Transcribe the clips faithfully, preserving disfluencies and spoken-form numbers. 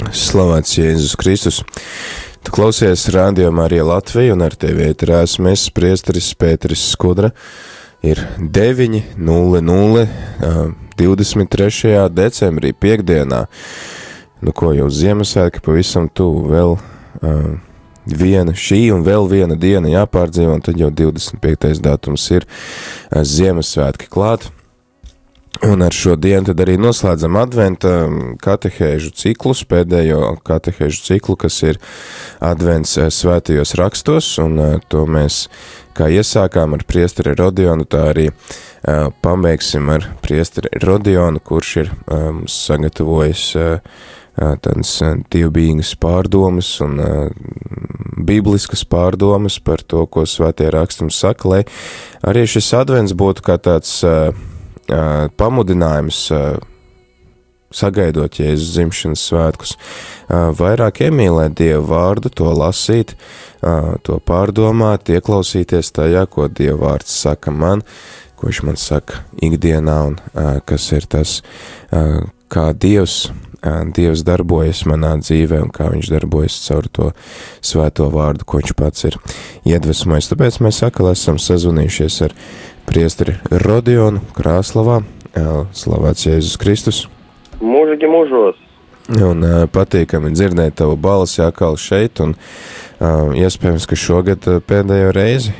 Slavēts Jēzus Kristus. Tu klausies Radio Marija Latvija un ar tevi ēterā esmu es, priesteris Pēteris Skudra. Ir deviņi nulle nulle divdesmit trešajā decembrī, piekdienā. Nu ko, jau Ziemassvētki pavisam tuvu, vēl uh, viena šī un vēl viena diena jāpārdzīvo, un tad jau divdesmit piektais datums ir uh, Ziemassvētki klāt. Un ar šo dienu tad arī noslēdzam adventa katehēžu ciklus, pēdējo katehēžu ciklu, kas ir advents svētajos rakstos, un to mēs kā iesākām ar priesteri Rodionu, tā arī uh, pabeigsim ar priesteri Rodionu, kurš ir um, sagatavojis uh, tādas dievbijīgas pārdomas un uh, bībliskas pārdomas par to, ko svētie rakstumi saka, lai arī šis advents būtu kā tāds uh, Uh, pamudinājums uh, sagaidot Jēzus dzimšanas svētkus, uh, vairāk iemīlēt Dievu vārdu, to lasīt, uh, to pārdomāt, ieklausīties tajā, ko Dieva vārds saka man, ko viņš man saka ikdienā, un uh, kas ir tas, uh, kā Dievs, uh, Dievs darbojas manā dzīvē, un kā viņš darbojas caur to svēto vārdu, ko viņš pats ir iedvesmojis. Tāpēc mēs atkal esam sazvanījušies ar priesteri Rodionu Krāslavā. Slavēts Jēzus Kristus. Mūžīgi mūžos. Un uh, patīkami dzirdēt tavu balsi atkal šeit, un uh, iespējams, ka šogad uh, pēdējo reizi.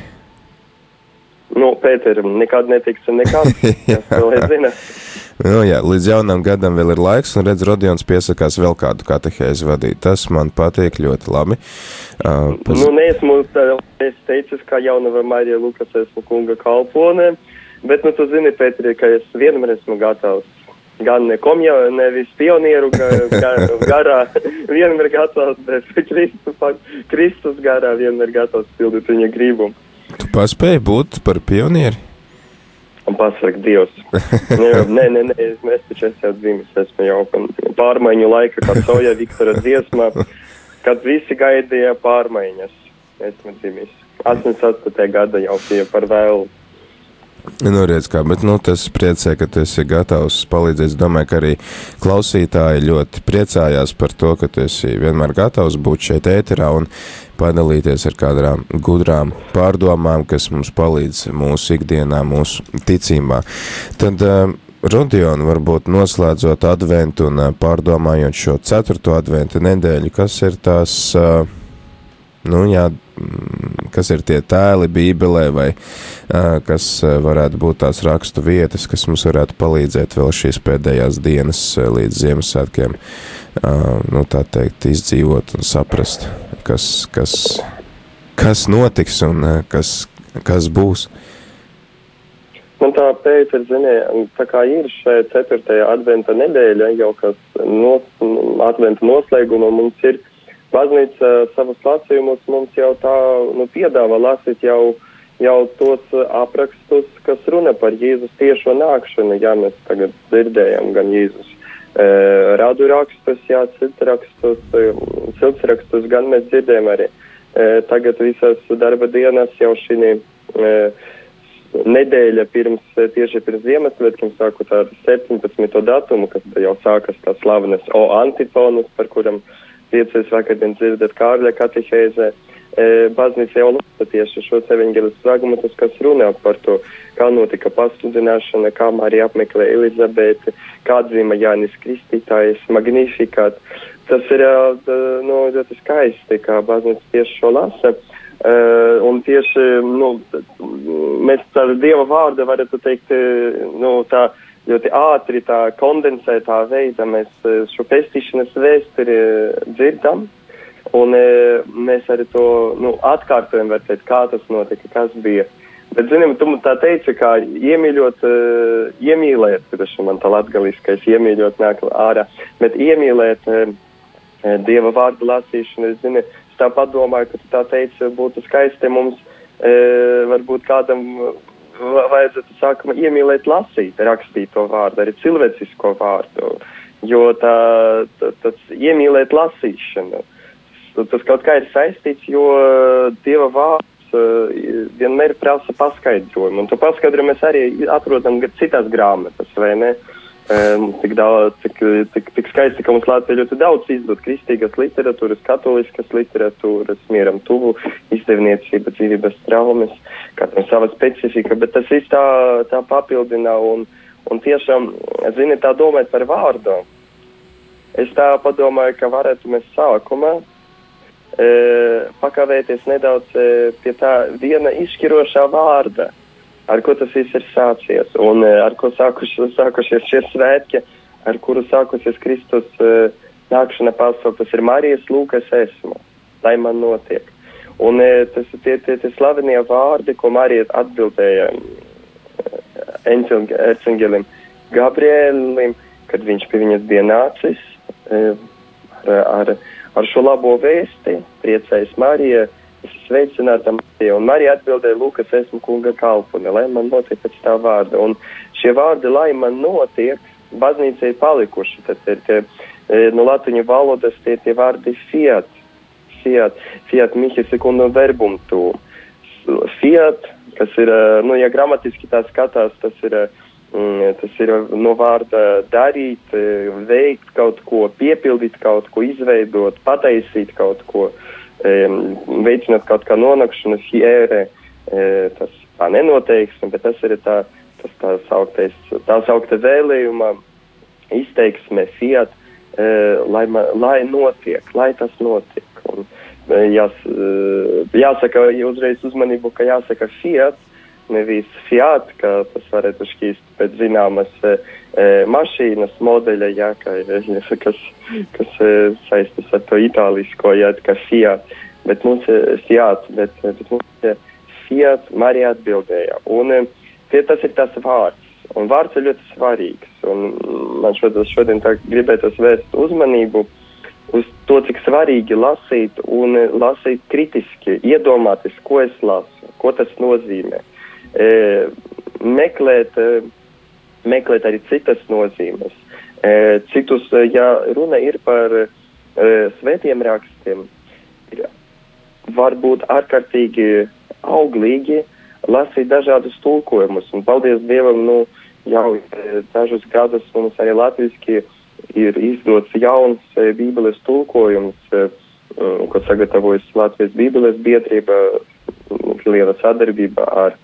Nu, Pēter, nekad netiksim nekad, kas to lai zina. Nu jā, līdz jaunam gadam vēl ir laiks, un redz, Rodions piesakās vēl kādu katehēzi vadīt. Tas man patīk ļoti labi. Uh, paz... Nu, neesmu es teicis, kā jaunava Marija Lukas esmu kunga kalpone, bet, nu, tu zini, Pēteri, ka es vienmēr esmu gatavs. Gan ne komja, nevis pionieru garā, vienmēr gatavs, bet Kristus, Kristus garā vienmēr gatavs pildīt viņa gribu. Tu paspēji būt par pionieri? Un pasaka Dievs. Nē, nē, nē, es taču es jau dzimis, esmu jau pārmaiņu laika, kā Soja Viktora dziesmā, kad visi gaidīja pārmaiņas. Esmu dzimis. astoņdesmit astotajā gada jau bija par vēlu. Nu, redz kā, bet, nu, tas priecē, ka tu esi gatavs palīdzēt. Es domāju, ka arī klausītāji ļoti priecājās par to, ka tu esi vienmēr gatavs būt šeit ēterā un padalīties ar kādām gudrām pārdomām, kas mums palīdz mūsu ikdienā, mūsu ticībā. Tad, uh, Rodion, varbūt noslēdzot adventu un uh, pārdomājot šo ceturto adventa nedēļu, kas ir tās, uh, nu, jā, kas ir tie tēli Bībelē vai uh, kas uh, varētu būt tās rakstu vietas, kas mums varētu palīdzēt vēl šīs pēdējās dienas uh, līdz Ziemassvētkiem, uh, nu, tā teikt, izdzīvot un saprast, kas, kas, kas notiks un uh, kas, kas būs. Man tā Pēter, zini, tā kā ir šeit ceturtajā adventa nedēļa, jau kas nos, adventa noslēguma mums ir baznīca savus lasījumus mums jau tā, nu, piedāvā lasīt jau, jau tos aprakstus, kas runa par Jēzus tiešo nākšanu. Jā, mēs tagad dzirdējam gan Jēzus e, radu rakstus, jā, ciltsrakstus, ciltsrakstus, gan mēs dzirdējam arī e, tagad visas darba dienas jau šī e, nedēļa pirms, tieši pirms Ziemassvētkiem, sākot ar septiņpadsmito datumu, kas jau sākas tā slavenas O antifonus, par kuram piecais vakardien dzirdēt Kārļa katehēzē. E, baznīca jau lasa tieši šos evaņģēlis fragmentus, kas runā par to, kā notika pasludināšana, kā Marija apmeklē Elizabeti, kā dzīva Jānis Kristītājs, Magnificat. Tas ir nu, ļoti skaisti, kā baznīca tieši šo lasa. Uh, un tieši, nu, mēs ar Dieva vārdu varētu teikt, nu, tā ļoti ātri, tā kondensētā veidā mēs šo pestīšanas vēsturi dzirdam, un mēs arī to, nu, atkārtojam, var teikt, kā tas notika, kas bija. Bet, zinām, tu tā teici, kā iemīļot, iemīlēt, taču man tā latgaliskais iemīļot nāk ārā, bet iemīlēt Dieva vārdu lasīšanu, es zinu, tāpat domāju, ka tu tā teici, būtu skaisti mums, e, varbūt kādam vajadzētu sākumā iemīlēt lasīt, rakstīt to vārdu, arī cilvēcisko vārdu, jo tā, tā, tas iemīlēt lasīšanu, tas kaut kā ir saistīts, jo Dieva vārds e, vienmēr prasa paskaidrojumu, un to paskaidrojumu mēs arī atrodam citās grāmatas, vai ne? Um, tik, daudz, tik, tik, tik skaisti, ka mums Latvijā ļoti daudz izdod kristīgas literatūras, katoliskas literatūras, mieram tuvu, izdevniecība, dzīvības traumas, katram sava specifika, bet tas viss tā, tā papildina un, un tiešām, zini, tā domāt par vārdu. Es tā padomāju, ka varētu mēs sākumā e, pakavēties nedaudz e, pie tā viena izšķirošā vārda, ar ko tas viss ir sācies, un uh, ar ko sākuši, sākušies šie svētki, ar kuru sākusies Kristus uh, nākšana pasaulē. Tas ir Marijas lūk, es esmu, lai man notiek. Un uh, tas ir tie, tie, tie slavenie vārdi, ko Marija atbildēja uh, ercengelim Gabrielim, kad viņš pie viņas bija nācis uh, ar, ar, ar šo labo vēsti, priecājas Marija, es sveicināta Marija, un Marija atbildēja, lūk, es esmu kunga kalpone, lai man notiek pēc tā vārda. Un šie vārdi, lai man notiek, baznīcai palikuši. Tad ir tie, no latiņu valodas tie, tie vārdi fiat, fiat, fiat mihi secundum verbum tu. Fiat, kas ir, nu, ja gramatiski tā skatās, tas ir, tas ir no vārda darīt, veikt kaut ko, piepildīt kaut ko, izveidot, pataisīt kaut ko, veicināt kaut kā nonākšanu, hiere, tas tā nenoteiksme, bet tas ir tā, tas tā sauktais, tā saukta vēlējuma izteiksme, fiat, lai, lai notiek, lai tas notiek. Un jās, jāsaka uzreiz uzmanību, ka jāsaka fiat, nevis fiat, ka tas varētu šķīst pēc zināmas e, mašīnas modeļa, jā, ka, kas, kas e, saistas ar to itālisko, jā, ka fiat, bet mums ir fiat, bet, bet mums ir fiat, Marija atbildēja. Un tie, tas ir tas vārds, un vārds ir ļoti svarīgs, un man šodien, šodien tā gribētos vērst uzmanību uz to, cik svarīgi lasīt un lasīt kritiski, iedomāties, ko es lasu, ko tas nozīmē. E, meklēt, e, meklēt arī citas nozīmes. E, citus, ja runa ir par e, svētiem rakstiem, ir, var būt ārkārtīgi auglīgi lasīt dažādus tulkojumus. Un paldies Dievam, nu, jau e, dažus gadus mums arī latviski ir izdots jauns e, bībeles tulkojums, e, ko sagatavojas Latvijas bībeles biedrība, liela sadarbība ar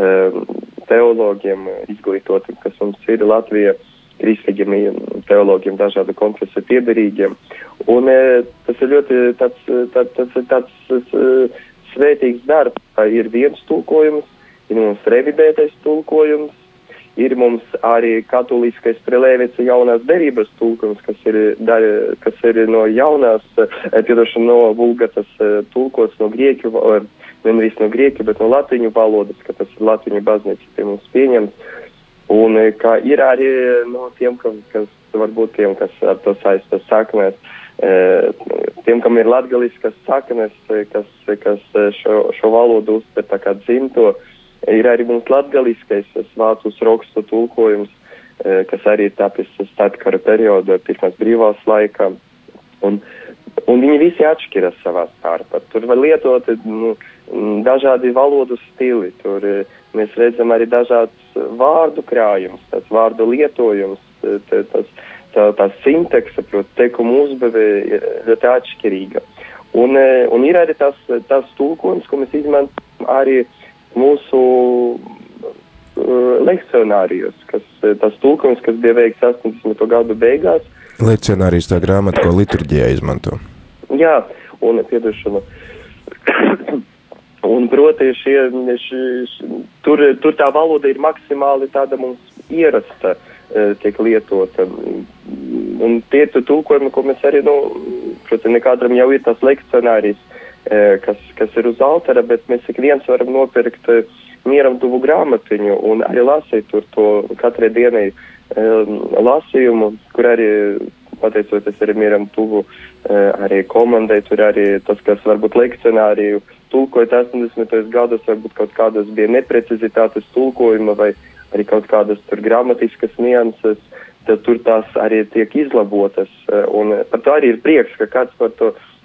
teologiem izglītotiem, kas mums ir Latvijā, kristīgiem teologiem, dažādu konfesiju piederīgiem. Un tas ir ļoti tāds, tāds, tāds, tāds svētīgs darbs. Ir viens tulkojums, ir mums revidētais tulkojums, ir mums arī katoliskais Prelēvica jaunās derības tulkojums, kas ir, kas ir no jaunās, piedošana no vulgatas tulkots no grieķu, nevis no grieķu, bet no latiņu valodas, ka tas ir latiņu baznīca pie mums pieņemts. Un kā ir arī no tiem, kas, kas varbūt tiem, kas ar to saistas saknes, tiem, kam ir latgaliskas saknes, kas, kas šo, šo valodu uztver tā kā dzimto, ir arī mums latgaliskais vācus rakstu tulkojums, kas arī tāpēc starpkara periodā, pirmās brīvās laikā. Un, un viņi visi atšķiras savā starpā. Tur var lietot nu, dažādi valodu stili. Tur mēs redzam arī dažāds vārdu krājums, tas vārdu lietojums, tas, tā, tā sintakse, proti, teikumu uzbeve ir ļoti atšķirīga. Un, un ir arī tas, tas tulkojums, ko mēs izmantojam arī mūsu uh, lekcionārijos, kas, tas tulkojums, kas bija veikts astoņdesmito gadu beigās. Lekcionārijas tā grāmata, ko liturģijā izmanto. Jā, un piedošanu. Un, proti, šie, šie, tur, tur tā valoda ir maksimāli tāda mums ierasta, tiek lietota. Un tie tulkojumi, ko mēs arī, nu, proti, nekādam jau ir tas lekcionārijs, kas, kas ir uz altara, bet mēs ik viens varam nopirkt mieram tuvu grāmatiņu un arī lasīt tur to katrai dienai um, lasījumu, kur arī, pateicoties arī mieram tuvu, uh, arī komandai, tur arī tas, kas varbūt lekcionāriju tulkojot astoņdesmitos gados, varbūt kaut kādas bija neprecizitātes tulkojuma vai arī kaut kādas tur gramatiskas nianses, tad tur tās arī tiek izlabotas. Un par to arī ir prieks, ka kāds par to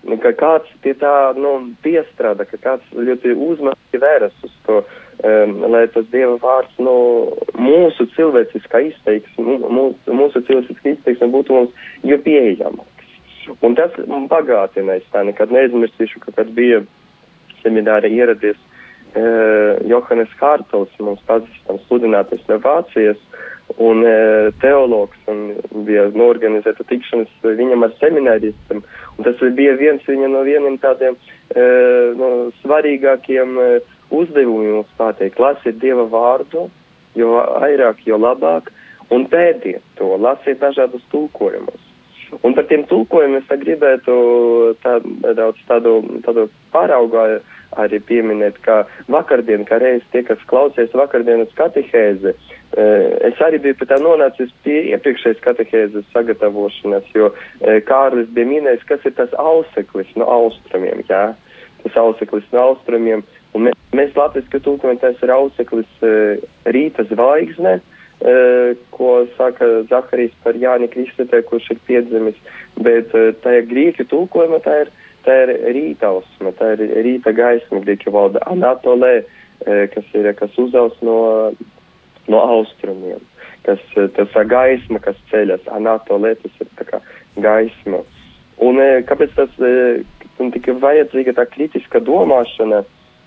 ka kāds pie tā, nu, piestrādā, ka kāds ļoti uzmanīgi vēras uz to, um, lai tas Dieva vārds, nu, mūsu cilvēciskā izteiksme, mūsu, mūsu cilvēciskā izteiksme būtu mums jo pieejamāks. Un tas bagātina, es tā nekad neizmirstīšu, ka kad bija semināri ieradies uh, Johannes Hārtels, mums pazīstams sludinātais no Vācijas, un e, teologs, un bija norganizēta tikšanas viņam ar semināristiem, un tas bija viens viņa no vieniem tādiem e, no svarīgākiem e, uzdevumiem, mums pateikt, lasiet Dieva vārdu, jo vairāk, jo labāk, un pēdiet to, lasiet dažādus tulkojumus. Un par tiem tulkojumiem es gribētu tā, daudz tādu, tādu paraugā arī pieminēt, ka vakardien, kā reiz tie, kas klausies vakardienas katehēzi, es arī biju pie tā nonācis pie iepriekšējas katehēzes sagatavošanas, jo Kārlis bija minējis, kas ir tas auseklis no austrumiem, jā, tas auseklis no austrumiem, un mēs, mēs latviski tulkojam, tas ir auseklis rīta zvaigzne, ko saka Zaharijs par Jāni Kristitē, kurš ir piedzimis, bet tā ir grieķu tulkojuma, tā ir Tā ir rītausma, tā ir rīta gaisma, grieķu valoda anatolē, kas ir, kas uzaus no, no austrumiem, kas, tas ir gaisma, kas ceļas, anatolē, tas ir tā kā gaisma. Un kāpēc tas tika vajadzīga tā kritiska domāšana?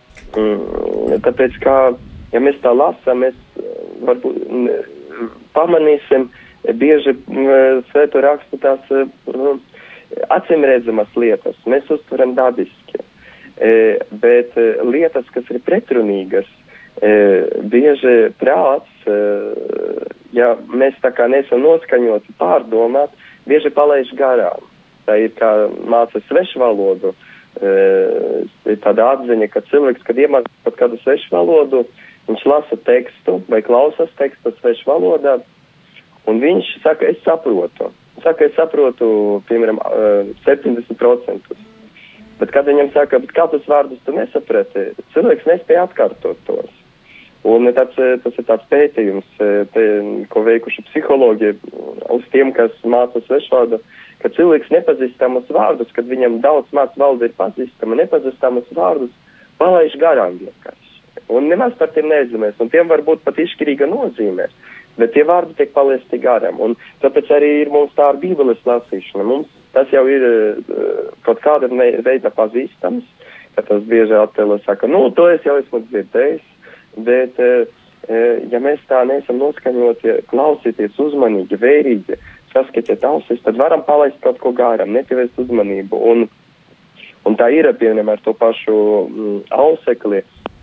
Tāpēc, kā, ja mēs tā lasām, mēs varbūt pamanīsim bieži Svēto rakstu tās acīmredzamas lietas, mēs uztveram dabiski, e, bet e, lietas, kas ir pretrunīgas, e, bieži prāts, e, ja mēs tā kā nesam noskaņoti pārdomāt, bieži palaiž garām. Tā ir kā māca svešu valodu, e, ir tāda atziņa, ka cilvēks, kad iemāca pat kādu svešu valodu, viņš lasa tekstu vai klausas tekstu svešu valodā, un viņš saka, es saprotu. Saka, es saprotu, piemēram, septiņdesmit procentus. Bet kad viņam saka, bet kādus vārdus tu nesaprati, cilvēks nespēja atkārtot tos. Un tāds, tas ir tāds pētījums, te, ko veikuši psihologi uz tiem, kas māca svešvārdu, ka cilvēks nepazīstamus vārdus, kad viņam daudz māc valoda ir pazīstama, nepazīstamus vārdus palaiž garām vienkārši. Un nemaz par tiem neizdomēs, un tiem var būt pat izšķirīga nozīmē. Bet tie vārdi tiek paliesti garām, un tāpēc arī ir mums tā ar Bībeles lasīšana. Mums tas jau ir uh, kaut kāda veida pazīstams, ka tas bieži attēlo saka, nu, to es jau esmu dzirdējis, bet, uh, ja mēs tā neesam noskaņoti, klausīties uzmanīgi, vērīgi, saskatiet ausis, tad varam palaist kaut ko garām, nepievērst uzmanību. Un, un tā ir, piemēram, ar to pašu mm, ausekli.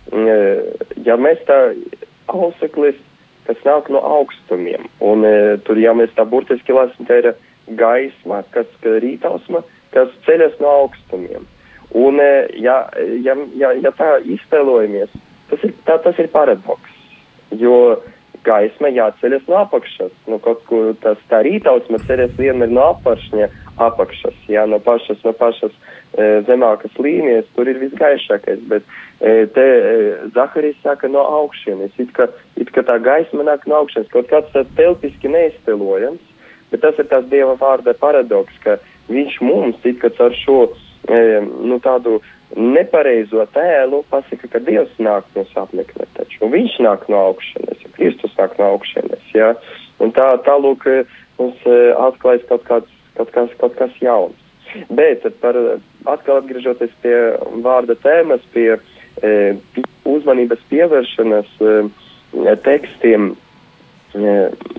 Uh, ja mēs tā auseklis, kas nāk no augstumiem. Un e, tur, ja mēs tā burtiski lasām, tā ir gaisma, kas rītausma, kas ceļas no augstumiem. Un, e, ja, ja, ja, ja tā iztēlojamies, tas ir, tā, tas ir paradoks, jo gaisma jāceļas no apakšas. Nu, kaut kur tas tā rītausma ceļas vienmēr no apakšņa apakšas, jā, no pašas, no pašas e, zemākas līnijas, tur ir visgaišākais, bet e, te e, Zaharijs saka no augšienes, it kā, it kā tā gaisma nāk no augšienes, kaut kāds tas telpiski neiztelojams, bet tas ir tās Dieva vārda paradoks, ka viņš mums, it kā ar šo, e, nu tādu nepareizo tēlu pasaka, ka Dievs nāk no apmeklēt taču, un viņš nāk no augšienes, ja Kristus nāk no augšienes, jā, un tā, tā lūk, mums e, atklājas kaut kāds Kaut kas, kaut kas jauns. Bet par, atkal atgriežoties pie vārda tēmas, pie e, uzmanības pievēršanas e, tekstiem, e,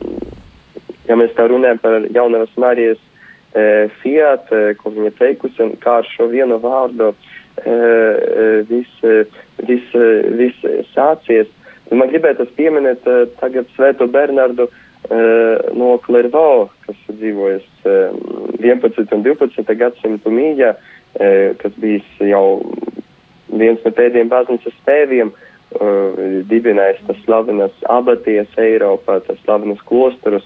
ja mēs tā runājam par Jaunavas Marijas e, Fiat, e, ko viņa teikusi, kā ar šo vienu vārdu e, viss vis, vis sācies, tad man gribētu pieminēt e, tagad Svēto Bernardu no Klervo, kas dzīvojas vienpadsmitajā un divpadsmitajā gadsimtu mīļā, kas bijis jau viens no pēdējiem baznīcas tēviem, dibinājis tas slavenas abatijas Eiropā, tas slavenas klosturus.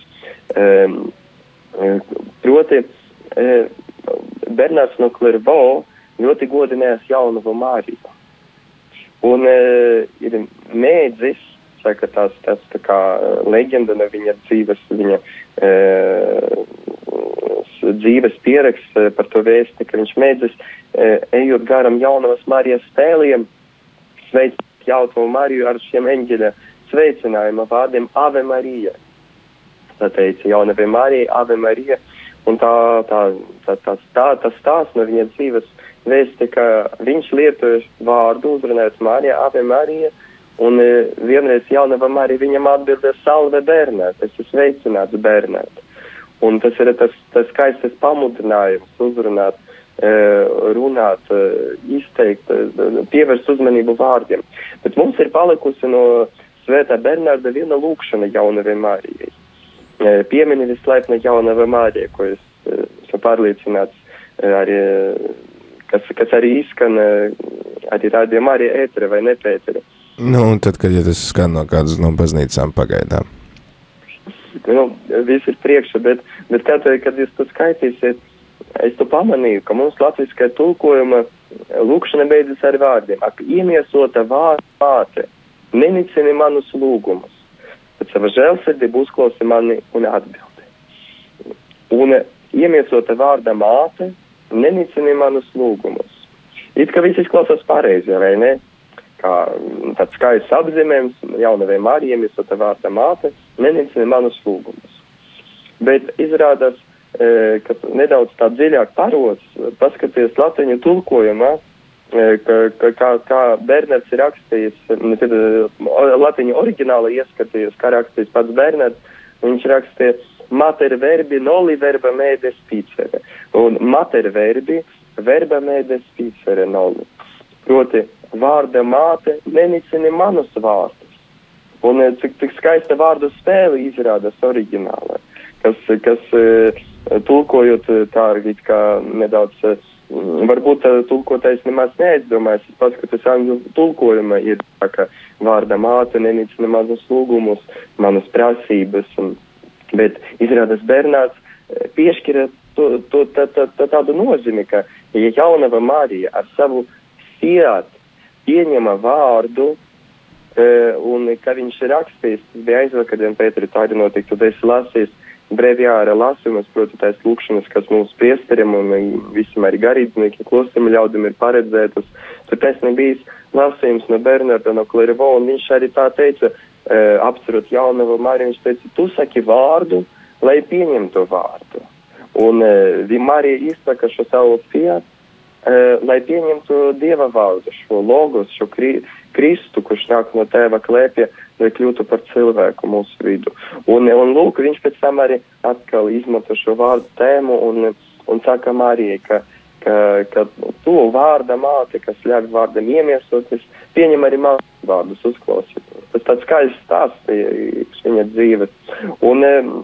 Proti, Bernards no Klervo ļoti godinājās Jaunavu Mariju. Un ir mēdzis, ka tās, tās tā kā leģenda no viņa dzīves, viņa e, dzīves pieraksts par to vēsti, ka viņš mēdzis, ejot garam jaunavas Marijas spēliem, sveicināt jauno Mariju ar šiem eņģeļa sveicinājuma vārdiem Ave Marija. Tā teica jaunavai Marija, Ave Marija, un tā, tā, tā, tā, tā, tas tās no viņa dzīves vēsti, ka viņš lietoja vārdu uzrunājot Marija, Ave Marija, un vienreiz jaunava Marija viņam atbildēja Salve Bernēt, es esmu sveicināts Bernēt. Un tas ir tas, tas skaistas pamudinājums uzrunāt, runāt, izteikt, pievērst uzmanību vārdiem. Bet mums ir palikusi no Svētā Bernarda viena lūkšana jaunavai Marijai. Piemini vislaipna jaunava Marija, ko es esmu pārliecināts arī, kas, kas arī izskan arī Radio Marija ētere vai ne ētere. Nu, un tad, kad ja tas skan no kādas no baznīcām pagaidām. Nu, viss ir priekša, bet, bet kad, kad jūs to skaitīsiet, es to pamanīju, ka mums latviskajā tulkojuma lūkšana beidzas ar vārdiem. Ak, iemiesota vārda māte, nenicini manus lūgumus, bet sava žēlsirdība uzklausi mani un atbildi. Un iemiesota vārda māte, nenicini manus lūgumus. It kā viss izklausās pareizi, vai ne? Kā tāds skaists apzīmējums, jaunavai Marijai iemiesota vārda māte, nenicini manus lūgumus. Bet izrādās, e, ka nedaudz tā dziļāk parots, paskaties latiņu tulkojumā, e, ka, ka, kā, kā Bernards ir rakstījis, tad latiņu oriģināli ieskatījies, kā rakstījis pats Bernards, viņš rakstīja mater verbi noli verba mēde spicere. Un mater verbi verba mēde spicere noli. Proti, vārda māte nenicini manus vārdus. Un cik, cik skaista vārdu spēle izrādās oriģinālā, kas, kas tulkojot tā it kā nedaudz, varbūt tulkotais nemaz neaizdomājas, es paskatos angļu tulkojuma ir tā, ka vārda māte nenicina manus lūgumus, manas prasības, un, bet izrādās Bernārds piešķira to, to, tā, tā, tā, tādu nozīmi, ka ja jaunava Marija ar savu siet pieņema vārdu, uh, un ka viņš ir rakstījis, tas bija aizvakardien, Pēteri, tā arī notika, tad es lasījis breviāra lasumas, proti tās lūkšanas, kas mums priesteriem un visam arī garīdzniekiem, klostiem ļaudiem ir paredzētas. Tad tas nebijis lasījums no Bernarda, no Clairvaux, un viņš arī tā teica, uh, apcerot jaunavu Mariju, viņš teica, tu saki vārdu, lai pieņemtu vārdu. Un uh, Marija izsaka šo savu fiat, Uh, lai pieņemtu Dieva vārdu, šo logos, šo kri, Kristu, kurš nāk no tēva klēpja, lai kļūtu par cilvēku mūsu vidu. Un, un lūk, viņš pēc tam arī atkal izmanto šo vārdu tēmu un, un saka Marijai, ka, ka, ka tu vārda māte, kas ļauj vārdam iemiesoties, pieņem arī mātes vārdus uzklausīt. Tas tāds skaists stāsts viņa dzīves. Un,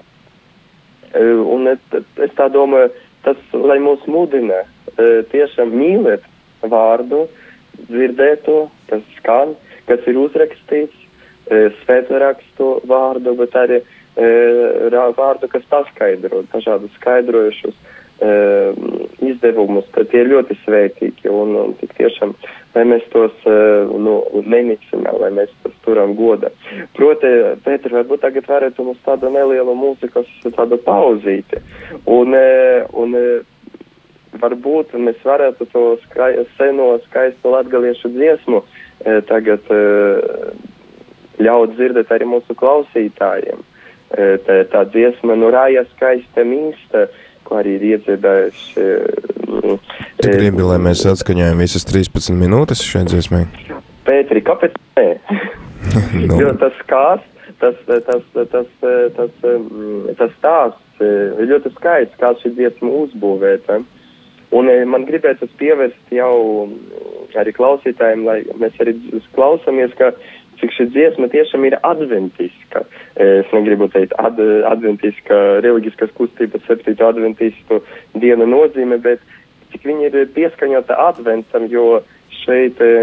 un es tā domāju, tas, lai mūs mudina, tiešām mīlēt vārdu, dzirdēt to, kas skan, kas ir uzrakstīts, svētrakstu vārdu, bet arī vārdu, kas paskaidro, dažādus skaidrojušus izdevumus, tad tie ir ļoti svētīgi un, un tik tiešām, lai mēs tos nu, nenicinām, lai mēs tos turam godā. Proti, Pēter, varbūt tagad varētu mums tādu nelielu mūzikas tādu pauzīti un, un varbūt mēs varētu to skai, seno skaistu latgaliešu dziesmu e, tagad e, ļaut dzirdēt arī mūsu klausītājiem. E, tā, tā dziesma nu rāja skaista mīsta, ko arī ir iedziedājuši. E, tu gribi, lai mēs atskaņojam visas trīspadsmit minūtes šai dziesmai? Pēteri, kāpēc nē? no. Jo tas kāds, tas, tas, tas, tas, tas, tas stāsts ir ļoti skaists, kā šī dziesma uzbūvēta. Un man gribētu pievērst jau arī klausītājiem, lai mēs arī klausamies, ka cik šī dziesma tiešām ir adventiska. Es negribu teikt ad, adventiska reliģiskas kustības septīto adventistu dienu nozīme, bet cik viņi ir pieskaņota adventam, jo šeit e,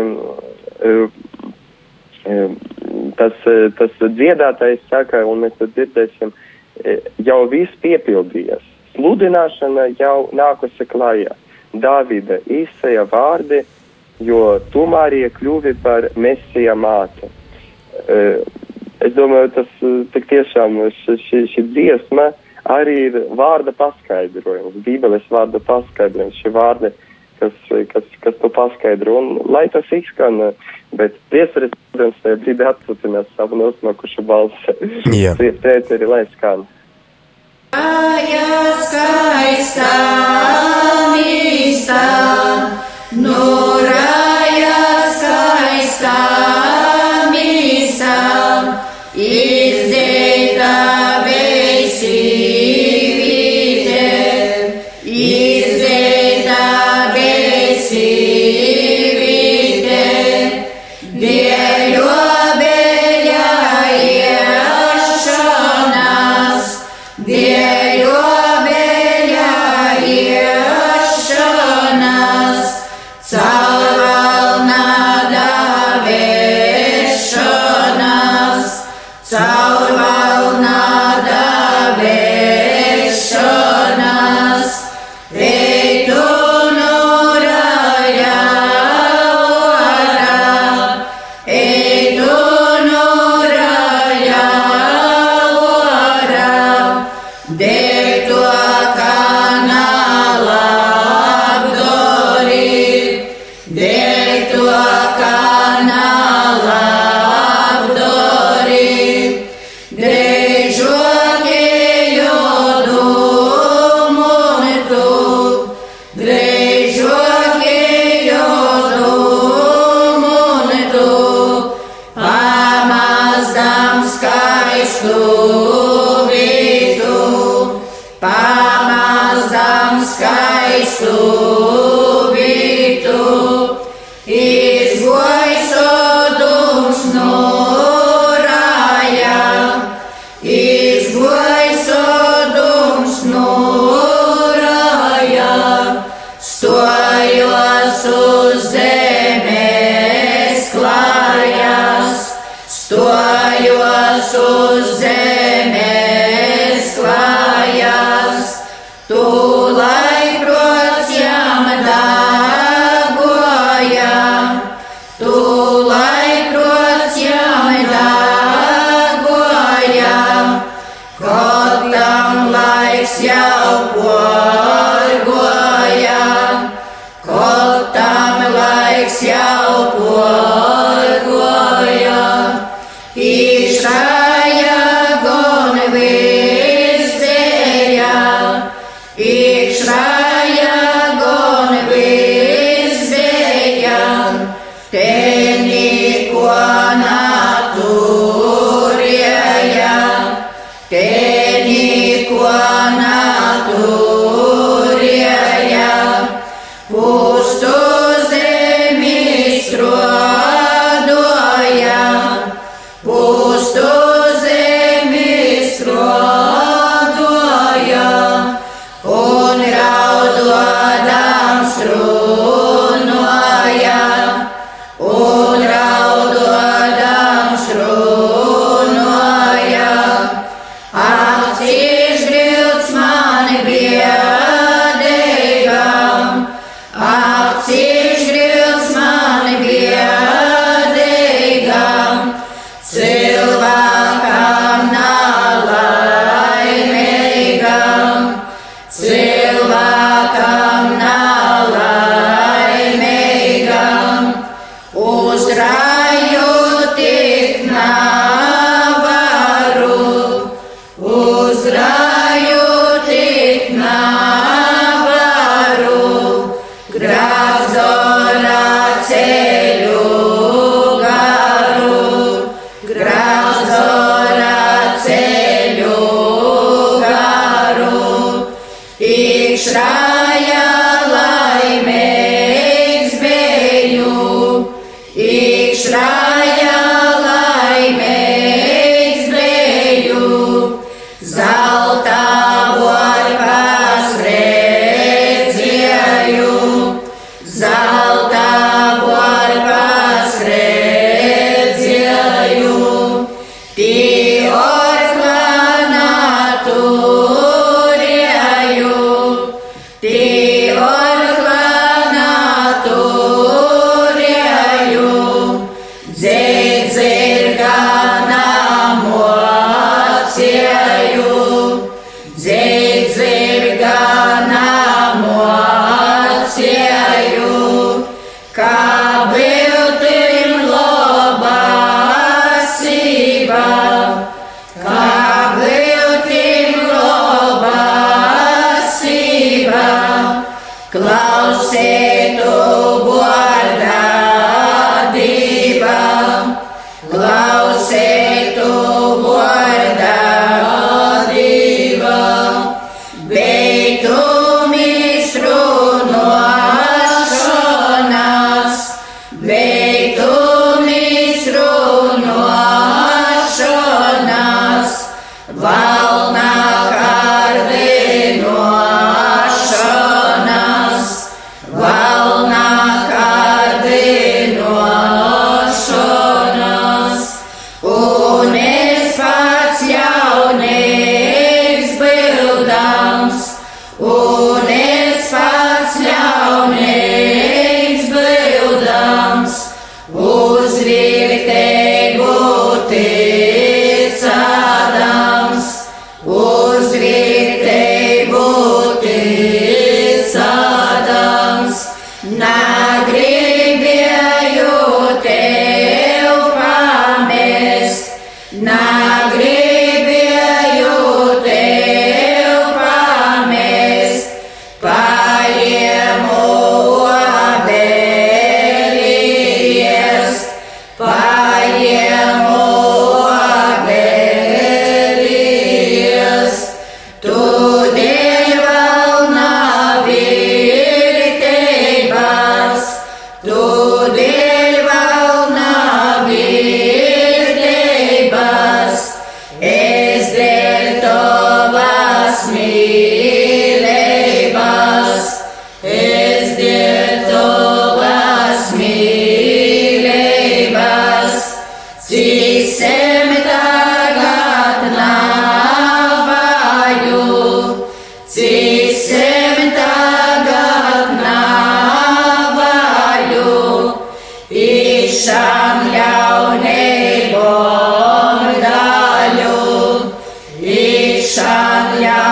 e, tas, tas dziedātais saka, un mēs tad dzirdēsim, e, jau viss piepildījies. Sludināšana jau nākusi klājā. Dāvida Īsaja vārdi, jo tu, Marija, kļuvi par Mesija māte. Es domāju, tas tik tiešām šī, šī dziesma arī ir vārda paskaidrojums, Bībeles vārda paskaidrojums, šie vārdi, kas, kas, kas to paskaidro, un lai tas izskan, bet priesteris, protams, tajā brīdī atsacinās savu nosmokušu balsi. Jā. Priesteri, lai skan. Raja skaistā mīstā, no raja skaistā mīstā, izdzētā beisīvīte, izdzētā beisīvīte, dieļo beļā iešanās, dieļo beļā iešanās. Nagribēju tev pamest, nagribēju tev pamest, paņemu obelis, paņemu obelis, tu dēļ vēl nav viļtības, tu dēļ vēl nav viļtības, es dēļ tavas mīlestības, es dēļ tavas mīlestības, cīsem tagad navaju, cīsem tagad navaju, išam ļaunībom daļu, išam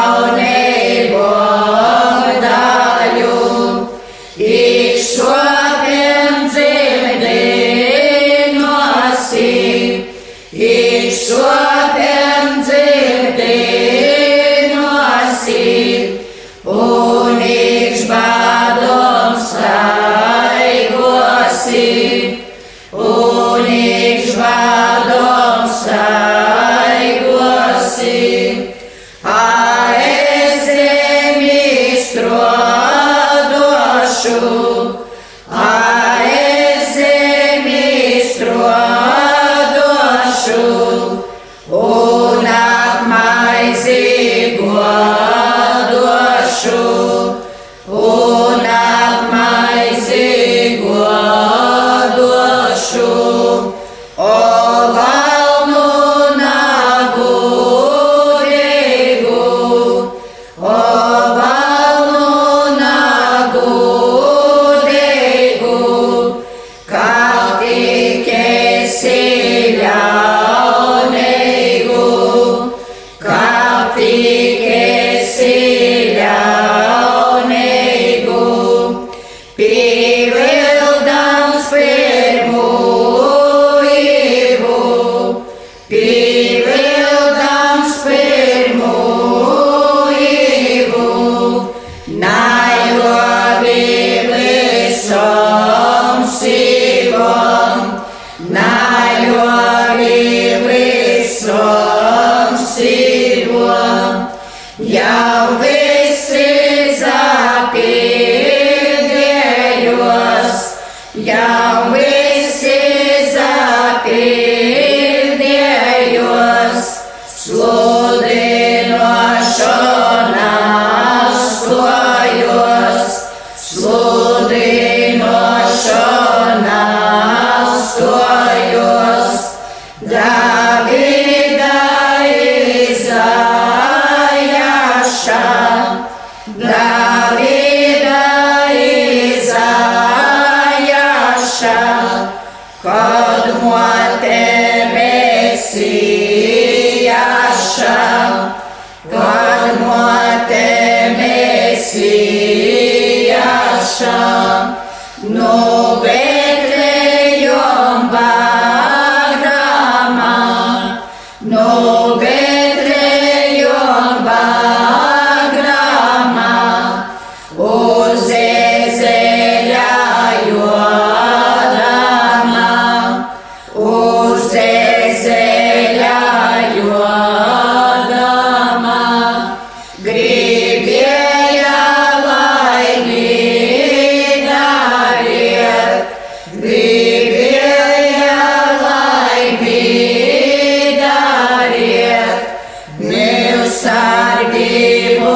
ļaunībom daļu, išopiem dzimdinosi, išopiem dzimdinosi, un ikšbadom staigosi, un ikšbadom staigosi, a es zemi strodošu, a es zemi strodošu, un apmaizi godošu, un apmaizi godošu, o valnu nagu deigu, o valnu nagu deigu, kā tik esi ļaunīgu, kā tik esi ļaunīgu, pīvildams pirmūību, pīvildams pirmūību, najobi visom sīvom, najobi visom sīvom, jau visi zapildījos, jau visi zapildījos, sludinošanas stojos, sludinošanas stojos, Davida Izajaša, Davida Izajaša, kad mote Mesijaša, kad mote Mesijaša, nu Betlejom Bagdama, nu Betlejom Bagdama, uz ezeļa jodama, uz ezeļa jodama, gribēja laimi dariet, gribēja laimi dariet, mēs ardību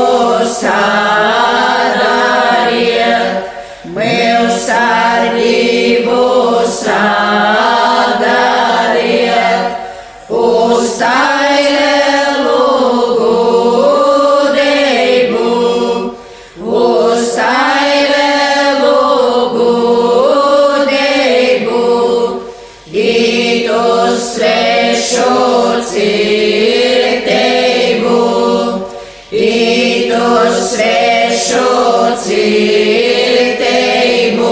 sadariet, mēs ardību sadariet, uztaile lūgu deibu, uztaile lūgu deibu, itu svešu cirteibu, itu svešu cirteibu,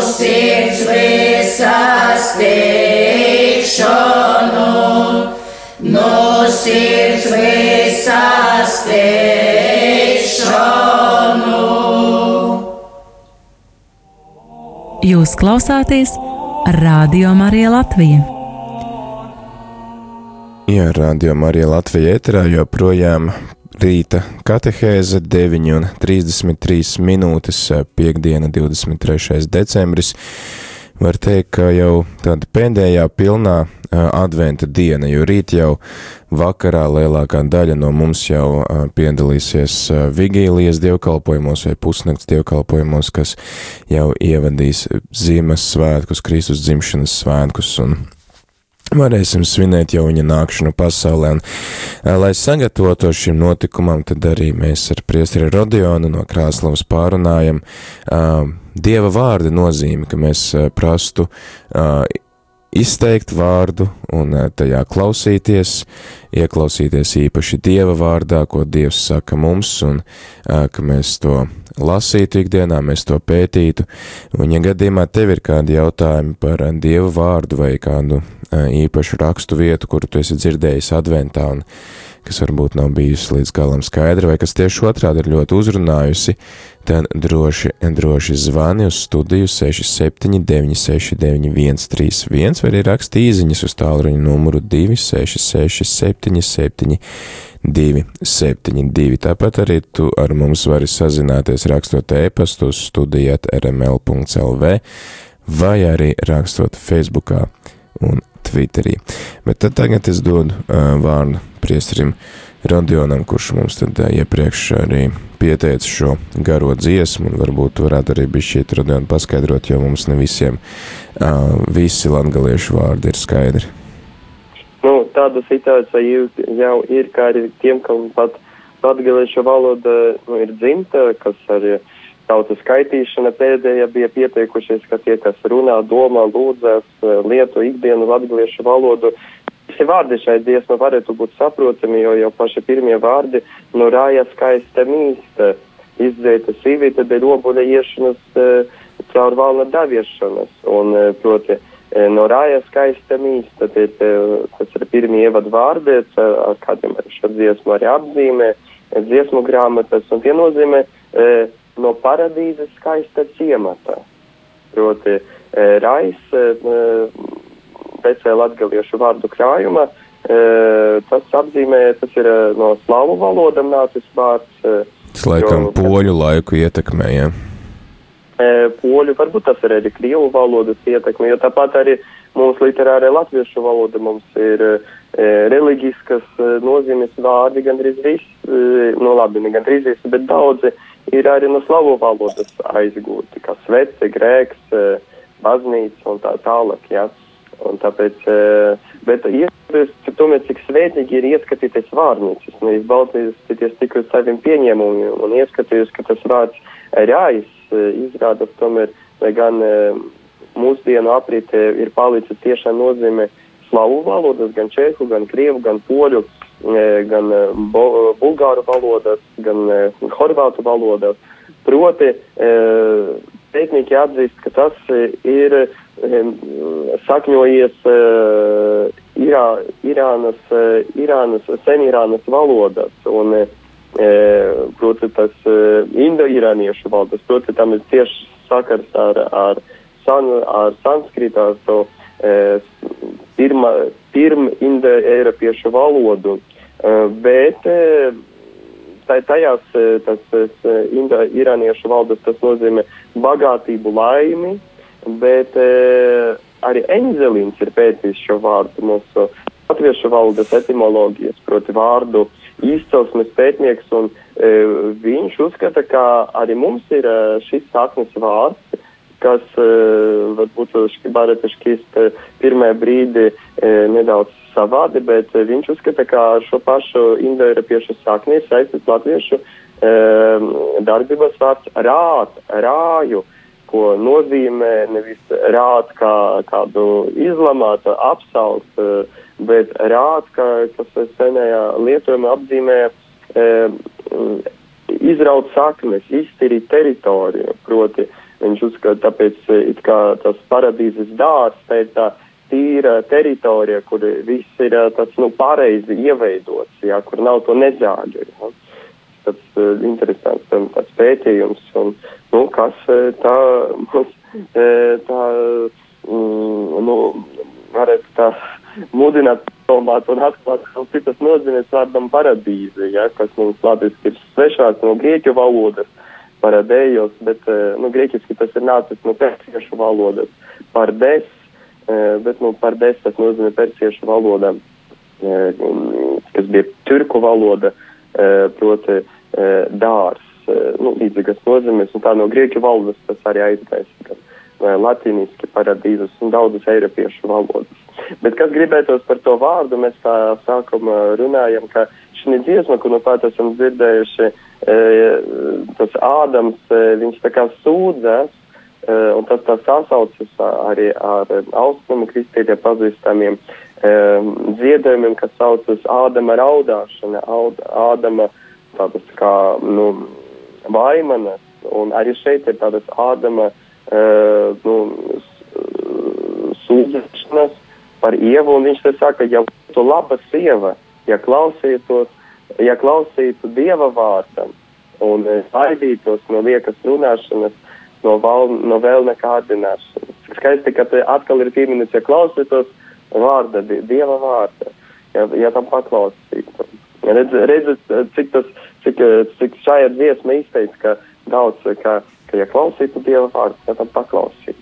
sirds visas teikšanu, no sirds visas teikšanu. Jūs klausāties Radio Marija Latvija. Jā, Radio Marija Latvija ēterā joprojām rīta katehēze deviņi un trīsdesmit trīs minūtes, piektdiena divdesmit trešais decembris. Var teikt, ka jau tāda pēdējā pilnā adventa diena, jo rīt jau vakarā lielākā daļa no mums jau piedalīsies vigīlijas dievkalpojumos vai pusnakts dievkalpojumos, kas jau ievadīs Ziemassvētkus, Kristus dzimšanas svētkus un varēsim svinēt jau viņa nākšanu pasaulē. Un, lai sagatavotos šim notikumam, tad arī mēs ar priesteri Rodionu no Krāslavas pārunājam uh, Dieva vārda nozīmi, ka mēs uh, prastu uh, izteikt vārdu un uh, tajā klausīties, ieklausīties īpaši Dieva vārdā, ko Dievs saka mums, un uh, ka mēs to lasītu ikdienā, mēs to pētītu. Un, ja gadījumā tev ir kādi jautājumi par Dieva vārdu vai kādu īpašu rakstu vietu, kuru tu esi dzirdējis adventā un kas varbūt nav bijusi līdz galam skaidra vai kas tieši otrādi ir ļoti uzrunājusi, tad droši, droši zvani uz studiju seši septiņi deviņi seši deviņi viens trīs viens vai arī raksti īziņas uz tālruņa numuru divi seši seši septiņi septiņi divi septiņi divi. Tāpat arī tu ar mums vari sazināties rakstot e-pastu uz studiju at r m l punkts l v vai arī rakstot Facebookā un Twitterī. Bet tad tagad es dodu uh, vārdu priesterim Rodionam, kurš mums tad uh, iepriekš arī pieteica šo garo dziesmu, un varbūt varētu arī bišķiet Rodionu paskaidrot, jo mums ne visiem uh, visi latgaliešu vārdi ir skaidri. Nu, tāda situācija jau ir, kā arī tiem, kam pat latgaliešu valoda nu, ir dzimta, kas arī tautas skaitīšana pēdējā bija pieteikušies, ka tie, kas runā, domā, lūdzās, lieto ikdienu latgaliešu valodu. Visi vārdi šai dziesmai varētu būt saprotami, jo jau paši pirmie vārdi no rāja skaista mīsta, izdzēta sīvīta dēļ obuļa iešanas caur valna daviešanas. Un, proti, no rāja skaista mīsta, tad, tas ir pirmie ievad vārdi, ar kādiem arī šo dziesmu arī apzīmē, dziesmu grāmatas, un tie nozīmē no paradīzes skaista ciemata. Proti, e, rais, e, pēc latgaliešu vārdu krājuma, e, tas apzīmē, tas ir no slavu valodam nācis vārds. E, tas laikam jo, poļu laiku ietekmē, ja? E, poļu, varbūt tas ir arī krievu valodas ietekmē, jo tāpat arī mūsu literārai latviešu valoda mums ir e, reliģiskas e, nozīmes vārdi, gandrīz viss, e, no labi, ne gandrīz viss, bet daudzi ir arī no slavu valodas aizgūti, kā svece, grēks, baznīca un tā tālāk, jā. Un tāpēc, bet ieskatīties, tomēr cik svētīgi ir ieskatīties vārnīcas, un izbalstīties tik uz saviem pieņēmumiem, un ieskatīties, ka tas vārds rājs izrādās tomēr, lai gan mūsdienu aprītē ir palicis tiešām nozīmē slavu valodas, gan čehu, gan krievu, gan poļu, gan bo, bulgāru valodas, gan horvātu valodas. Proti, pētnieki atzīst, ka tas ir sakņojies Irā, Irānas, Irānas, senirānas valodas, un proti tas indo-irāniešu valodas, proti tam ir tieši sakars ar, ar, san, ar sanskrītā, so, pirma, pirm indo-eiropiešu valodu. Bet tajās tas indo-irāniešu valodas tas nozīmē bagātību, laimi, bet arī Enzelīns ir pētījis šo vārdu mūsu latviešu valodas etimologijas, proti vārdu izcelsmes pētnieks, un viņš uzskata, ka arī mums ir šis saknes vārds, kas varbūt varētu šķist pirmajā brīdi nedaudz savādi, bet viņš uzskata, ka ar šo pašu indo-eiropiešu sakni ir saistīts latviešu darbības vārds rāt, rāju, ko nozīmē nevis rāt kā kādu izlamātu, apsaukt, bet rāt, kā, kas senajā lietojumā apzīmē izraut saknes, iztīrīt teritoriju, proti viņš uzskata, tāpēc it kā tas paradīzes dārs, tā ir tā tīra teritorija, kur viss ir tāds, nu, pareizi ieveidots, jā, kur nav to nezāļu, jā. Tāds uh, interesants tam, tāds pētījums, un, nu, kas tā, tā, mm, nu, varētu tā mudināt domāt un atklāt vēl citas nozīmes vārdam paradīze, ja, kas mums latviski ir svešāks no grieķu valodas, paradējos, bet, nu, grieķiski tas ir nācis no persiešu valodas, pardes, bet, nu, pardes tas nozīmē persiešu valodā, kas bija turku valoda, proti dārs, nu, līdzīgas nozīmes, un tā no grieķu valodas tas arī aizgaisa, latīniski paradīzes un daudzas eiropiešu valodas. Bet kas gribētos par to vārdu, mēs tā sākumā runājam, ka šī dziesma, ko nu pat esam dzirdējuši, e, tas Ādams, e, viņš tā kā sūdzas, e, un tas tā sasaucas arī ar austrumu kristītiem pazīstamiem e, dziedājumiem, kas saucas Ādama raudāšana, Ādama tādas kā, nu, vaimanas, un arī šeit ir tādas Ādama e, nu, sūdzešanas par Ievu, un viņš te saka, ja tu laba sieva, ja klausītos, ja klausītu Dieva vārdam un baidītos no liekas runāšanas, no, val, no vēlna kārdināšanas. Skaisti, ka te atkal ir pieminēts, ja klausītos vārda, Dieva vārda, ja, ja tam paklausītu. Redz, redzat, cik tas, cik, cik šajā dziesma izteica, ka daudz, ka, ka ja klausītu Dieva vārdu, ja tam paklausītu.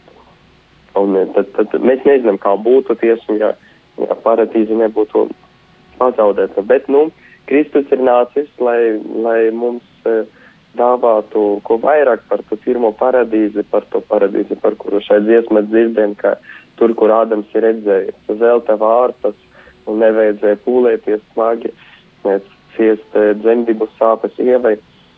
Un tad, tad mēs nezinām, kā būtu tieši, ja, ja paradīze nebūtu pazaudēta. Bet, nu, Kristus ir nācis, lai, lai mums e, dāvātu ko vairāk par to pirmo paradīzi, par to paradīzi, par kuru šai dziesmai dzirdēm, ka tur, kur Ādams ir redzējis, zelta vārpas un nevajadzēja pūlēties smagi, ciest e, dzemdību sāpes Ievai.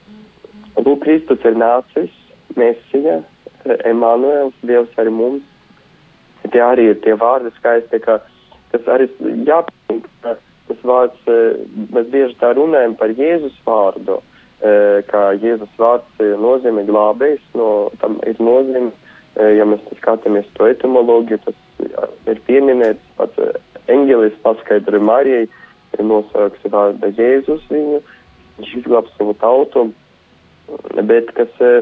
Nu, Kristus ir nācis, Mesija, Emanuels, Dievs arī mums. Tie arī ir tie vārdi skaisti, ka tas arī jāpieņem, ka tas vārds, mēs bieži tā runājam par Jēzus vārdu, ka Jēzus vārds nozīmē glābējs, no tam ir nozīme, ja mēs skatāmies to etimoloģiju, tas ir pieminēts, pats eņģelis paskaidro Marijai, ir nosauks vārda Jēzus viņu, viņš izglāb savu tautu, bet kas e,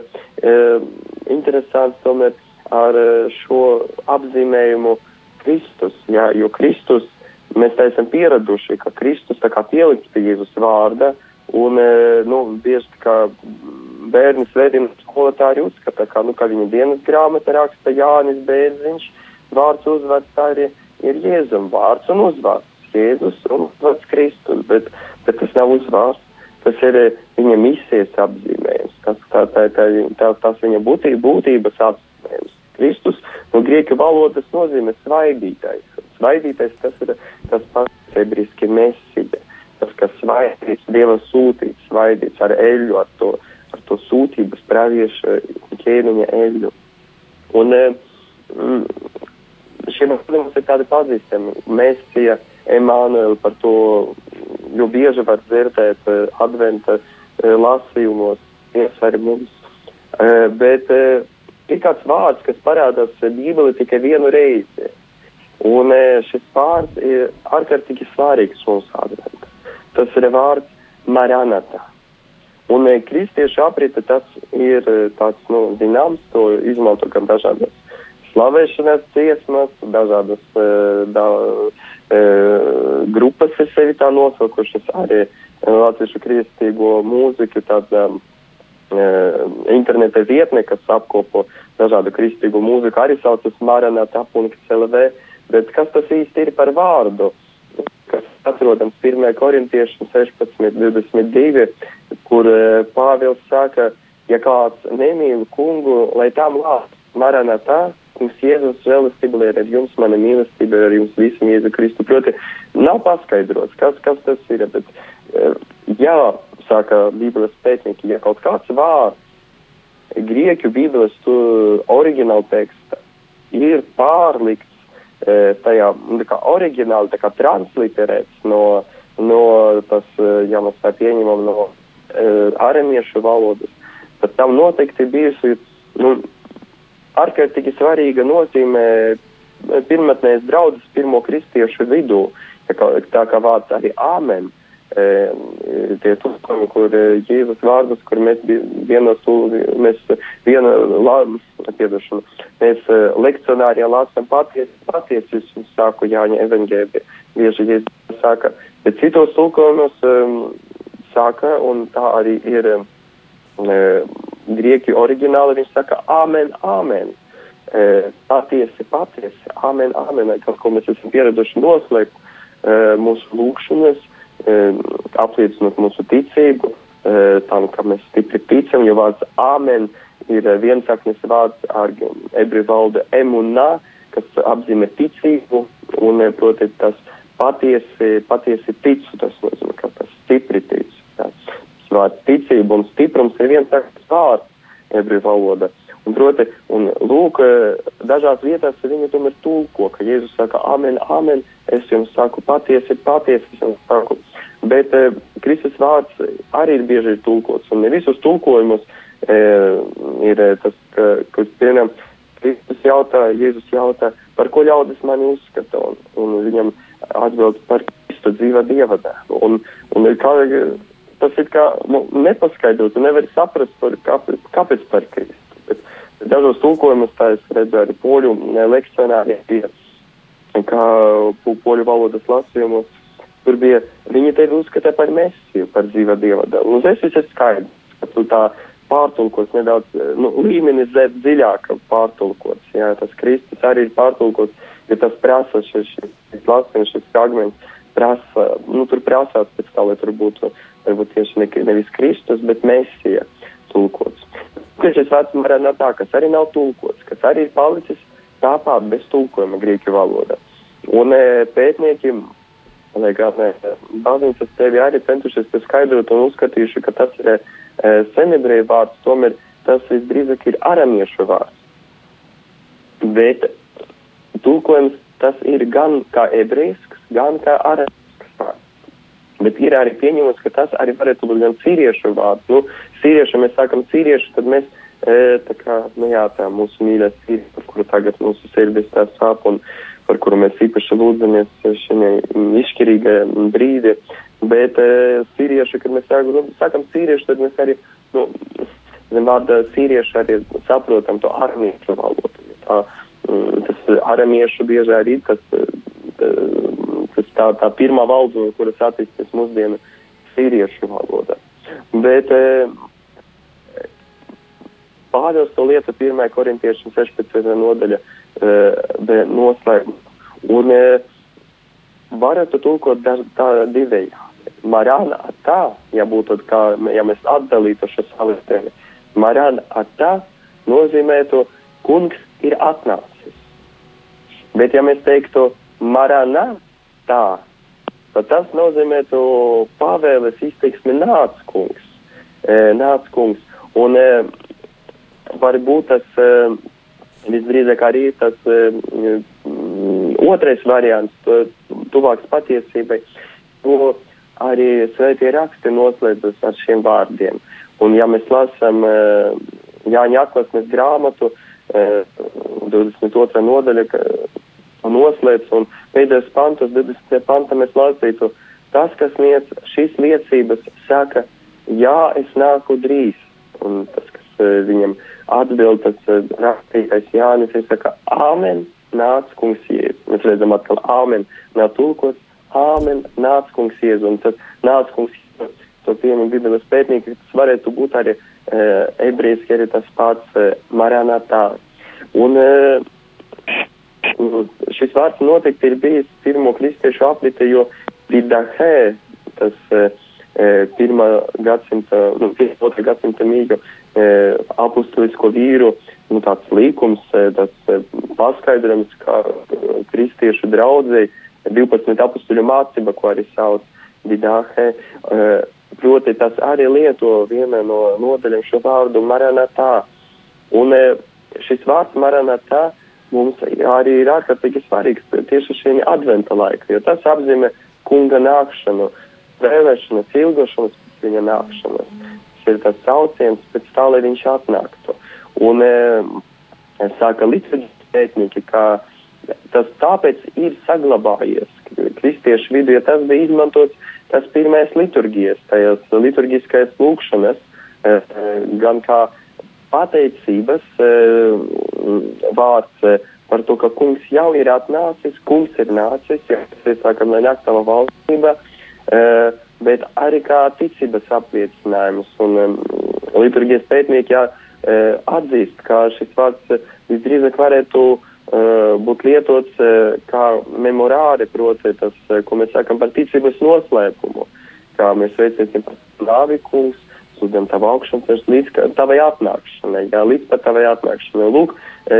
interesants tomēr, ar šo apzīmējumu Kristus, jā, jo Kristus, mēs tā esam pieraduši, ka Kristus tā kā pieliks pie Jēzus vārda, un, nu, bieži tā kā bērni svētdienas skolotāji uzskata, ka, nu, ka viņa dienas grāmata raksta Jānis Bērziņš, vārds uzvārds tā arī ir Jēzum vārds un uzvārds, Jēzus un uzvārds Kristus, bet, bet tas nav uzvārds, tas ir viņa misijas apzīmējums, tas, tā, tā, tā, tā, tas viņa būtī, būtības apzīmējums. Kristus no grieķu valodas nozīmē svaidītais. Svaidītais tas ir tas pats ebriski mesija, tas, kas svaidīts, Dieva sūtīts, svaidīts ar eļu, ar to, ar to sūtības pravieša ķēniņa eļu. Un šiem mums ir tādi pazīstami. Mesija, Emanueli, par to, jo bieži var dzirdēt adventa lasījumos, ies arī mums. Bet ir kāds vārds, kas parādās Bībelē tikai vienu reizi. Un šis vārds ir ārkārtīgi svarīgs mums adventā. Tas ir vārds Maranata. Un kristiešu aprite tas ir tāds, nu, zināms, to izmanto gan dažādas slavēšanas dziesmas, dažādas da, grupas ir sevi tā nosaukušas, arī latviešu kristīgo mūziku, tāda interneta vietne, kas apkopo dažādu kristīgu mūziku, arī saucas maranata punkt el vē, bet kas tas īsti ir par vārdu, kas atrodams pirmajā korintiešiem sešpadsmit divdesmit divi, kur Pāvils saka, ja kāds nemīl kungu, lai tam lāst maranata, kungs Jēzus žēlastība, lai ar jums mana mīlestība, ar jums visam Jēzu Kristu. Proti, nav paskaidrots, kas, kas tas ir, bet jā, saka Bībeles pētnieki, ja kaut kāds vārds grieķu Bībeles oriģināla teksta ir pārlikts e, tajā, tā kā oriģināli, tā kā transliterēts no, no tas, ja mēs tā pieņemam no e, aramiešu valodas, tad tam noteikti bijusi, nu, ārkārtīgi svarīga nozīme pirmatnēs draudzes pirmo kristiešu vidū, tā kā, tā kā vārds arī āmen. E, tie tulkojumi, kur Jēzus vārdus, kur mēs vienos, mēs viena lāmas piedošanu, mēs lekcionārijā lāsam patiesi, patiesi, es sāku Jāņa evaņģēlija, bieži Jēzus sāka, bet citos tulkojumos um, sāka, un tā arī ir um, grieķu oriģināli, viņš saka āmen, āmen, e, patiesi, patiesi, āmen, āmen, kaut ko mēs esam pieraduši noslēgt e, mūsu lūkšanas, apliecinot mūsu ticību, tam, ka mēs stipri ticam, jo vārds āmen ir viensaknes vārds ar ebreju valodu emunā, kas apzīmē ticību, un, proti, tas patiesi, patiesi ticu, tas nozīmē, ka tas stipri tic. Tas vārds ticība un stiprums ir viensaknes vārds ebreju valoda. Un, proti, un lūk, dažās vietās viņi tomēr tulko, ka Jēzus saka āmen, āmen, es jums saku patiesi, patiesi, es jums saku. Bet e, Kristus vārds arī ir bieži ir tulkots, un ne visus tulkojumus e, ir tas, ka, ka piemēram, Kristus jautā, Jēzus jautā, par ko ļaudis mani uzskata, un, un viņam atbild par Kristu dzīvā Dieva dēlu. Un, un kā, tas ir kā nu, nepaskaidrot, tu nevari saprast, par, kāpēc, kāpēc par Kristu. Bet dažos tulkojumus tā es redzu arī poļu lekcionāriem, kā poļu valodas lasījumos. Tur bija, viņi tevi uzskata par mesiju, par dzīvā Dieva dēlu. Nu, es esmu skaidrs, ka tu tā pārtulkots nedaudz, nu, līmenis dziļāk pārtulkots. Jā, tas Kristus arī ir pārtulkots, ja tas prasa šis, šis lasījums, šis fragments prasa, nu, tur prasās pēc tā, lai tur būtu, varbūt tieši ne, nevis Kristus, bet mesija tulkots. Šis vārds maranatā, kas arī nav tulkots, kas arī ir palicis tāpat bez tulkojuma grieķu valodā. Un e, pētnieki, lai gan baznīcas tevi arī centušies te skaidrot un uzskatījuši, ka tas ir e, senebreju vārds, tomēr tas visdrīzāk ir aramiešu vārds. Bet tulkojums tas ir gan kā ebrejisks, gan kā aramiešu vārds. Bet ir arī pieņemums, ka tas arī varētu būt gan sīriešu vārds. Nu, sīriešu mēs sākam sīriešu, tad mēs e, tā kā, nu jā, tā mūsu mīļā sīrieša, par kuru tagad mūsu sirdis tā sāp un par kuru mēs īpaši lūdzamies šajā izšķirīgajā brīdī. Bet e, sīrieši, kad mēs sākam, nu, sākam sīrieši, tad mēs arī, nu, zin, vārda sīrieši arī saprotam to aramiešu valodu. Tā, tas aramiešu bieži arī tas, tas tā, tā pirmā valoda, kuras attīstās mūsdienu sīriešu valodā. Bet e, Pāvils to lieta pirmajā korintiešiem sešpadsmitajā nodaļa e, noslēguma. Un e, varētu tulkot da, tā divējādi. Marana atā, ja būtu kā, ja mēs atdalītu šo salistēni, Marana atā nozīmētu kungs ir atnācis. Bet ja mēs teiktu Marana tā, tad tas nozīmētu pavēles izteiksmi nāc kungs. E, nāc kungs. Un e, varbūt tas e, visdrīzāk arī tas e, otrais variants, to, tuvāks patiesībai, to arī svētie raksti noslēdzas ar šiem vārdiem. Un ja mēs lasām e, Jāņa atklāsmes grāmatu, e, divdesmit otrā nodaļa, noslēdz un pēdējais pantus, divdesmitajā pantā mēs lasītu, tas, kas sniedz šīs liecības, saka, jā, es nāku drīz. Un tas, kas viņam atbild, tas rakstītais Jānis, viņš saka, āmen, nāc kungs Jēzu. Mēs redzam atkal, āmen, nav tulkots, āmen, nāc kungs Jēzu. Un tas nāc kungs Jēzu, to pieņem Bībeles pētnieki, tas varētu būt arī e, ebrejiski, arī tas pats e, maranatā. Un e, šis vārds noteikti ir bijis pirmo kristiešu aplite, jo didahē, tas e, pirmā gadsimta, nu, otrā gadsimta mīļu e, apustulisko vīru, nu, tāds līkums, e, tāds e, paskaidrojums, kā e, kristiešu draudzei, divpadsmit apustuļu mācība, ko arī sauc didahē, e, proti tas arī lieto viena no nodaļām šo vārdu maranatā. Un e, šis vārds maranatā mums arī ir ārkārtīgi svarīgs tieši šī adventa laika, jo tas apzīmē kunga nākšanu, vēlēšanas, ilgošanas pēc viņa nākšanas. Tas ir tas sauciens pēc tā, lai viņš atnāktu. Un e, saka liturģijas pētnieki, ka tas tāpēc ir saglabājies kristiešu vidū, ja tas bija izmantots tas pirmais liturģijas, tajās liturģiskais lūkšanas, gan kā pateicības vārds par to, ka kungs jau ir atnācis, kungs ir nācis, ja mēs sākam nākt tava valstība, bet arī kā ticības apliecinājums. Un liturģijas pētnieki jā, atzīst, ka šis vārds visdrīzāk varētu būt lietots kā memorāri, proti tas, ko mēs sākam par ticības noslēpumu, kā mēs veiciesim par nāvi kungs, sludam tavu augšanas līdz tavai atnākšanai, jā, līdz pat tavai atnākšanai. Lūk,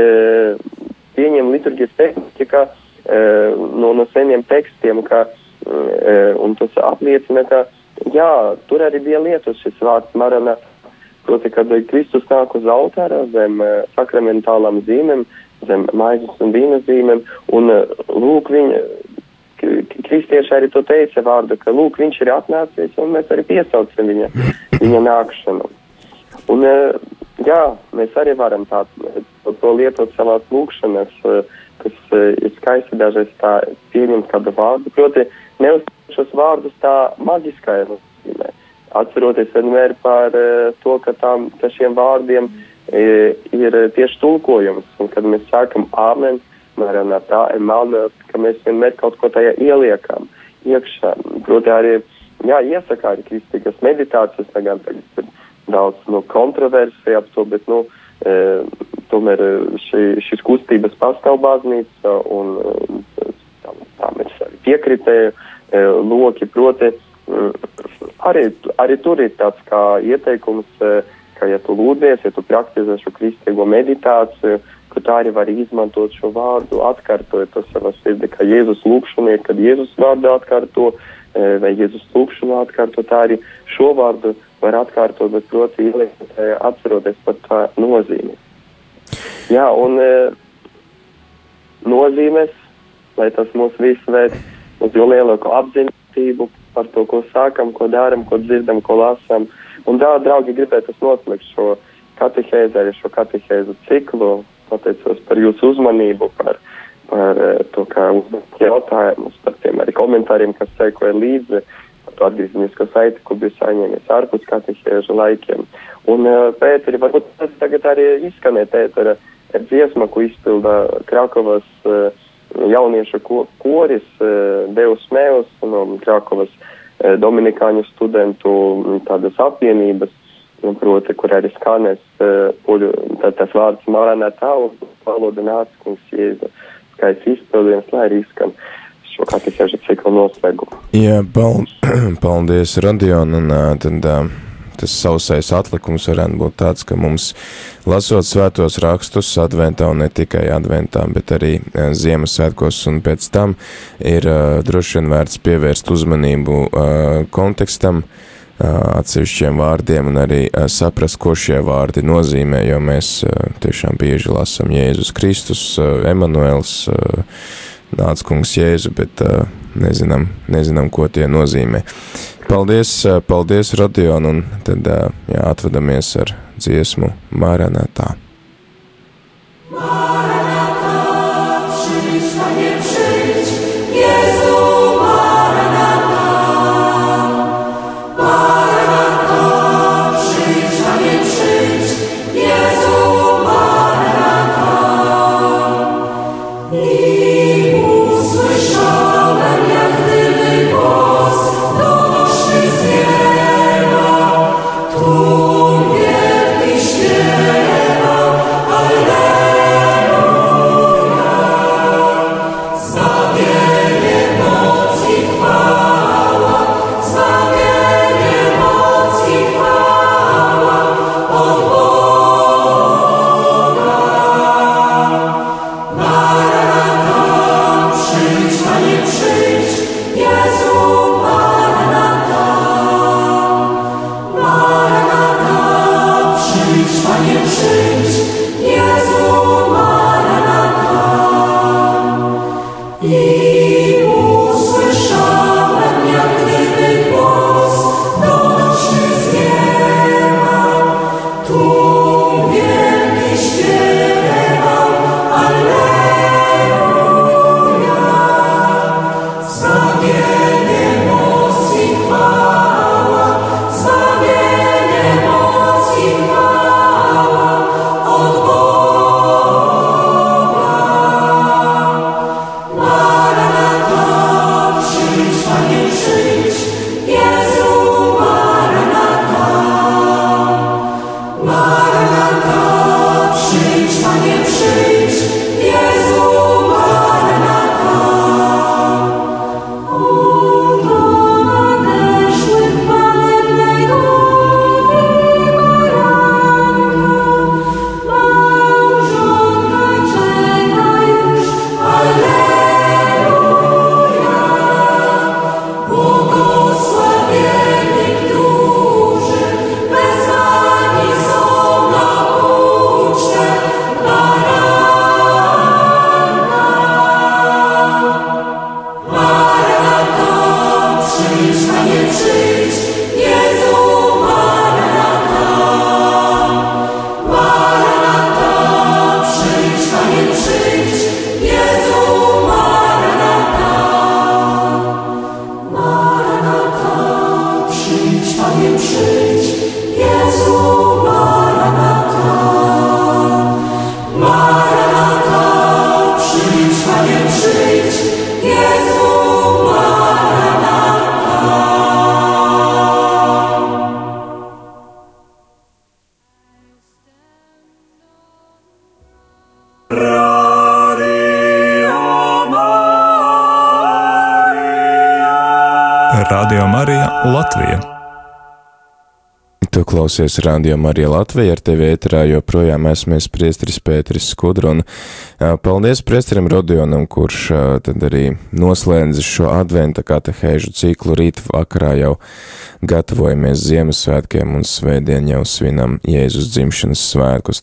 pieņem liturģijas pētnieki, ka no, no seniem tekstiem, ka, un tas apliecina, ka jā, tur arī bija lietos šis vārds Maranatā, proti, kad Kristus nāk uz altāra zem sakramentālām zīmēm, zem maizes un vīna zīmēm, un lūk, viņa, kristieši arī to teica vārdu, ka lūk, viņš ir atnācis, un mēs arī piesaucam viņa, viņa nākšanu. Un jā, mēs arī varam tā, to lietot savās lūkšanas, kas ir skaisti dažreiz tā pieņemt kādu vārdu, proti, neuzstāst šos vārdus tā maģiskajā nozīmē, atceroties vienmēr par to, ka, tām, ka šiem vārdiem ir tieši tulkojums, un kad mēs sākam āmen, Maranatā, Emanuels, ka mēs vienmēr kaut ko tajā ieliekam iekšā. Proti arī, jā, iesaka arī kristīgas meditācijas, tagad ir daudz no kontroversija ap to, bet, nu, e, tomēr šī, šis kustības pastāv baznīca, un tā, tā mēs arī piekritēju e, loki, proti, arī, arī tur ir tāds kā ieteikums, e, ka, ja tu lūdzies, ja tu praktizē šo kristīgo meditāciju, ka tā arī var izmantot šo vārdu, atkārtojot to savā sirdī, kā Jēzus lūkšana ir, kad Jēzus vārdu atkārto, vai Jēzus lūkšanu atkārto, tā arī šo vārdu var atkārtot, bet, proti, ieliekot, atceroties par tā nozīmi. Jā, un nozīmes, lai tas mūs visu vēd uz jo lielāku apzinātību par to, ko sākam, ko dāram, ko dzirdam, ko lasam. Un tā, draugi, gribētu noslēgt šo katehēzi, arī šo katehēzu ciklu, pateicos par jūsu uzmanību, par, par to, kā uzdot jautājumus, par tiem arī komentāriem, kas sekoja līdzi, par to atgriezenisko saiti, ko bija saņēmies ārpus katehēžu laikiem. Un Pēteri, varbūt tas tagad arī izskanē Pētera dziesma, ko izpilda Krakovas jauniešu koris Deus Meus no Krakovas dominikāņu studentu tādas apvienības, proti, kur arī skanēs poļu, tā, tas vārds Maranatā un valoda nāc, kungs Jēzu. Skaists izpildījums, lai arī skan šo katehēžu ciklu noslēgumu. Jā, paldies, Radion, un tad tas sausais atlikums varētu būt tāds, ka mums lasot svētos rakstus adventā, un ne tikai adventā, bet arī Ziemassvētkos, un pēc tam ir droši vien vērts pievērst uzmanību kontekstam, atsevišķiem vārdiem, un arī saprast, ko šie vārdi nozīmē, jo mēs tiešām bieži lasam Jēzus Kristus, Emanuels, nāc kungs Jēzu, bet nezinām, nezinām, ko tie nozīmē. Paldies, paldies, Rodion, un tad jā, atvadamies ar dziesmu Maranatā. Maranatā, przyjdź, Panie, przyjdź, Jezu, Maranatā. Maranatā, przyjdź, Panie, przyjdź, Jezu, Maranatā. I usłyszałem, jak gdyby głos donośny z nieba, tłum wielki śpiewa, Alleluja. Radio Marija Latvija. Tu klausies Radio Marija Latvija, ar tevi ēterā joprojām esmu es priesteris Pēteris Skudra, un paldies priesterim Rodionam, kurš tad arī noslēdzis šo adventa katehēžu ciklu. Rīt vakarā jau gatavojamies Ziemassvētkiem un svētdien jau svinam Jēzus dzimšanas svētkus.